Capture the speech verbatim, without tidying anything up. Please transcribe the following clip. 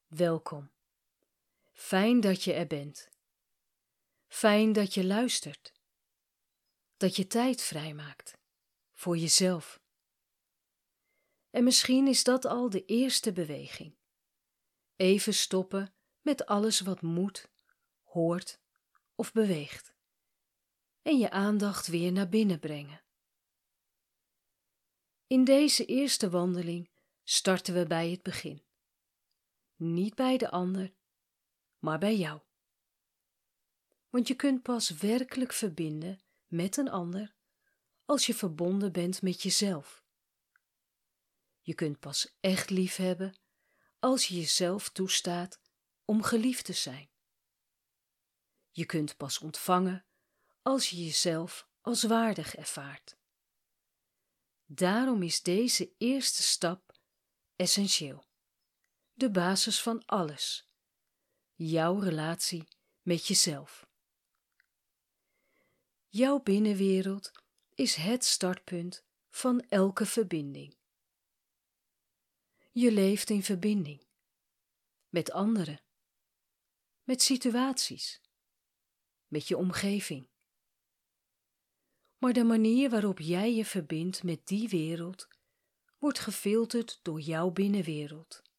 Welkom. Fijn dat je er bent. Fijn dat je luistert. Dat je tijd vrijmaakt voor jezelf. En misschien is dat al de eerste beweging. Even stoppen met alles wat moet, hoort of beweegt. En je aandacht weer naar binnen brengen. In deze eerste wandeling starten we bij het begin. Niet bij de ander, maar bij jou. Want je kunt pas werkelijk verbinden met een ander als je verbonden bent met jezelf. Je kunt pas echt lief hebben als je jezelf toestaat om geliefd te zijn. Je kunt pas ontvangen als je jezelf als waardig ervaart. Daarom is deze eerste stap essentieel. De basis van alles. Jouw relatie met jezelf. Jouw binnenwereld is het startpunt van elke verbinding. Je leeft in verbinding. Met anderen. Met situaties. Met je omgeving. Maar de manier waarop jij je verbindt met die wereld wordt gefilterd door jouw binnenwereld.